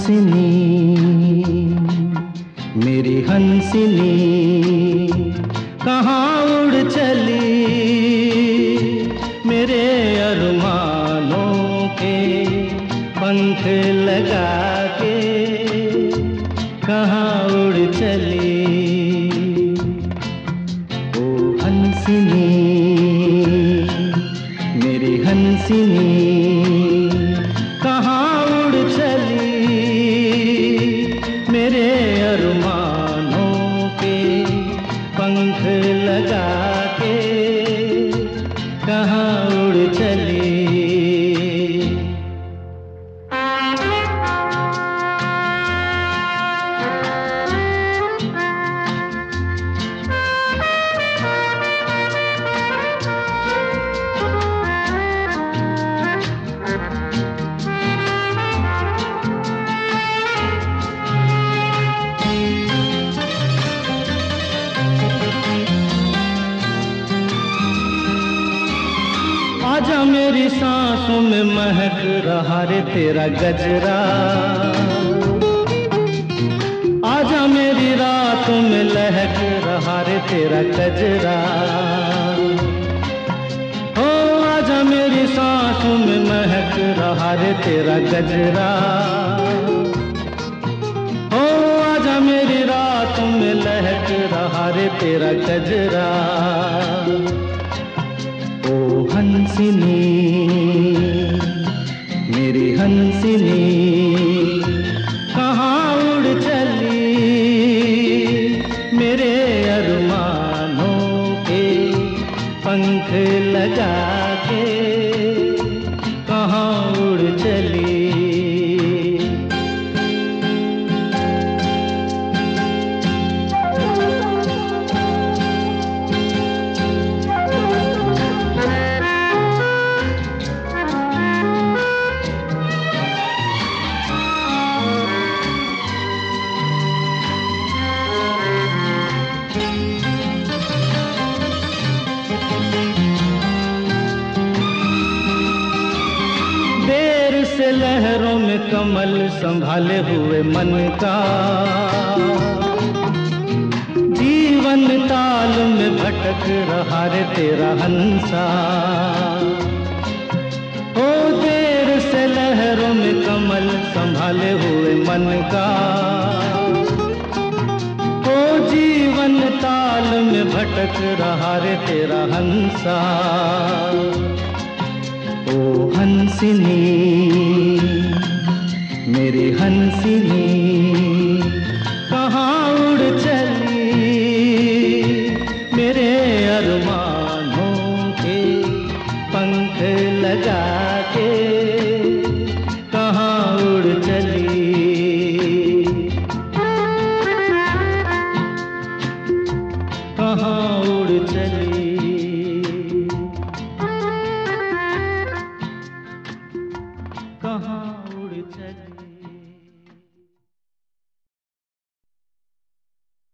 हंसनी, मेरी हंसनी कहाँ उड़ चली, मेरे अरमानों के पंख लगा के कहाँ उड़ चली। ओ हंसनी, मेरी हंसनी कहाँ उड़ चली, मेरे अरमानों के पंख लगा के कहाँ उड़ चली। आजा मेरी सांसों में महक रहा रे तेरा गजरा, आजा मेरी रातों में लहक रहा रे तेरा गजरा। ओ आजा मेरी सांसों में महक रहा रे तेरा गजरा। ओ आजा मेरी रातों में लहक रहा रे तेरा गजरा। ओ हंसनी, मेरी हंसनी कहाँ उड़ चली, मेरे अरमानों के पंख लगा के कहाँ उड़ चली। से लहरों में कमल संभाले हुए मन का, जीवन ताल में भटक रहा रे तेरा हंसा। ओ देर से लहरों में कमल संभाले हुए मन का, ओ जीवन ताल में भटक रहा रे तेरा हंसा। ओ हंसनी, मेरी हंसनी कहाँ उड़ चली, मेरे अरमानों के पंख लगा के कहाँ उड़ चली। कहाँ उड़ चली, कहाँ उड़ चली।